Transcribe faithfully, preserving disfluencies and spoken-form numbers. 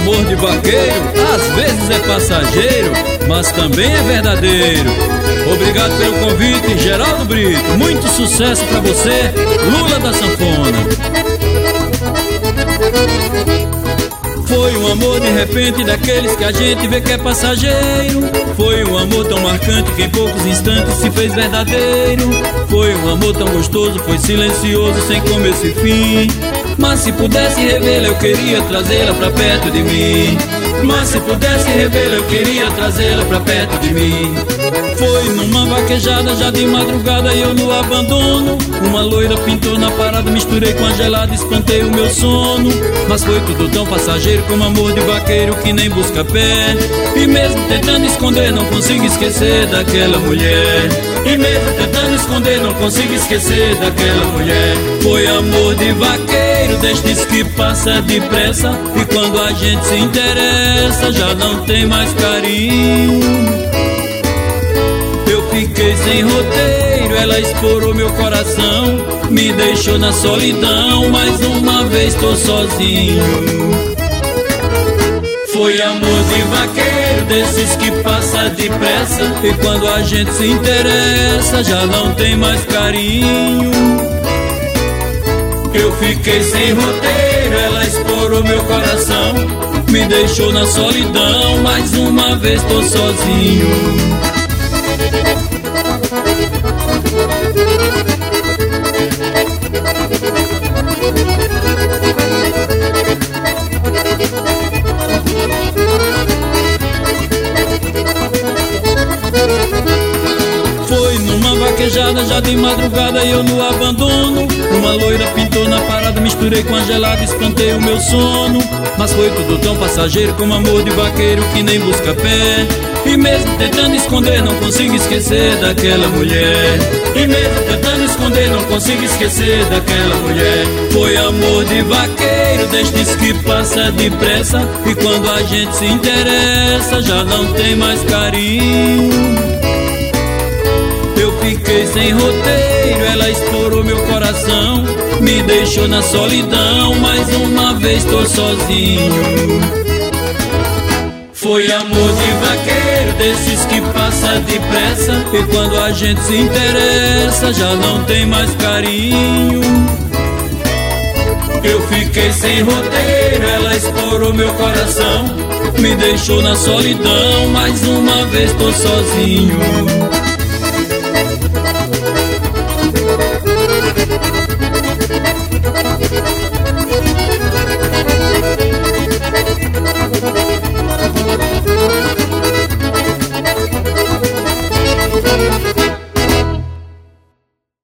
amor de vaqueiro às vezes é passageiro, mas também é verdadeiro. Obrigado pelo convite, Geraldo Brito. Muito sucesso pra você, Lula da Sanfona. Foi um amor de repente daqueles que a gente vê que é passageiro. Foi um amor tão marcante que em poucos instantes se fez verdadeiro. Foi um amor tão gostoso, foi silencioso, sem começo e fim. Mas se pudesse revê-la eu queria trazê-la pra perto de mim. Mas se pudesse revê-la eu queria trazê-la pra perto de mim. Foi numa vaquejada já de madrugada e eu no abandono. Uma loira pintou na parada, misturei com a gelada, espantei o meu sono. Mas foi tudo tão passageiro como amor de vaqueiro que nem busca pé. E mesmo tentando esconder não consigo esquecer daquela mulher. E mesmo tentando esconder não consigo esquecer daquela mulher. Foi amor de vaqueiro destes que passa depressa. E quando a gente se interessa já não tem mais carinho. Eu fiquei sem roteiro, ela explorou meu coração, me deixou na solidão, mais uma vez tô sozinho. Foi amor de vaqueiro desses que passa depressa. E quando a gente se interessa já não tem mais carinho. Eu fiquei sem roteiro, ela explorou meu coração, me deixou na solidão, mais uma vez tô sozinho. Foi numa vaquejada já de madrugada e eu no abandono. Uma loira pintou na parada, misturei com a gelada, espantei o meu sono. Mas foi tudo tão passageiro como amor de vaqueiro que nem busca pé. E mesmo tentando esconder não consigo esquecer daquela mulher. E mesmo tentando esconder não consigo esquecer daquela mulher. Foi amor de vaqueiro destes que passa depressa. E quando a gente se interessa já não tem mais carinho. Eu fiquei sem roteiro, ela explorou meu coração, me deixou na solidão, mais uma vez tô sozinho. Foi amor de vaqueiro desses que passa depressa. E quando a gente se interessa já não tem mais carinho. Eu fiquei sem roteiro, ela explorou meu coração, me deixou na solidão, mais uma vez tô sozinho.